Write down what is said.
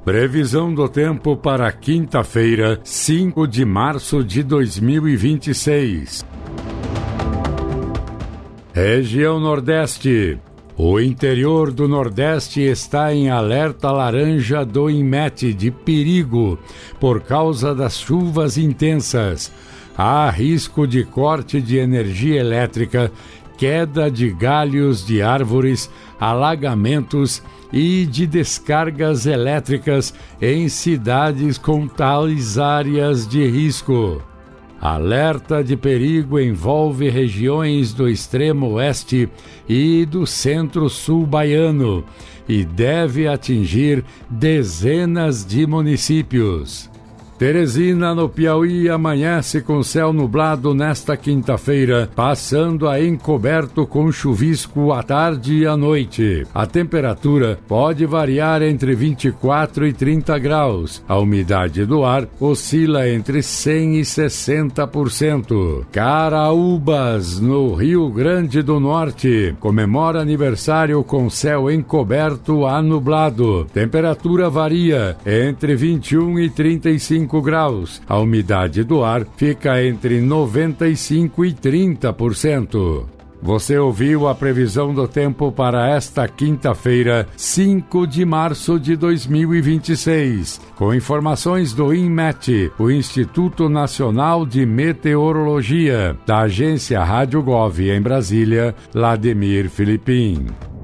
Previsão do tempo para quinta-feira, 5 de março de 2026. Região Nordeste. O interior do Nordeste está em alerta laranja do INMET de perigo por causa das chuvas intensas. Há risco de corte de energia elétrica, queda de galhos de árvores, alagamentos e de descargas elétricas em cidades com tais áreas de risco. Alerta de perigo envolve regiões do extremo oeste e do centro-sul baiano e deve atingir dezenas de municípios. Teresina, no Piauí, amanhece com céu nublado nesta quinta-feira, passando a encoberto com chuvisco à tarde e à noite. A temperatura pode variar entre 24 e 30 graus. A umidade do ar oscila entre 100% e 60%. Caraúbas, no Rio Grande do Norte, comemora aniversário com céu encoberto a nublado. Temperatura varia entre 21 e 35 graus. A umidade do ar fica entre 95% e 30%. Você ouviu a previsão do tempo para esta quinta-feira, 5 de março de 2026, com informações do INMET, o Instituto Nacional de Meteorologia, da agência Rádio Gov em Brasília, Lademir Filipim.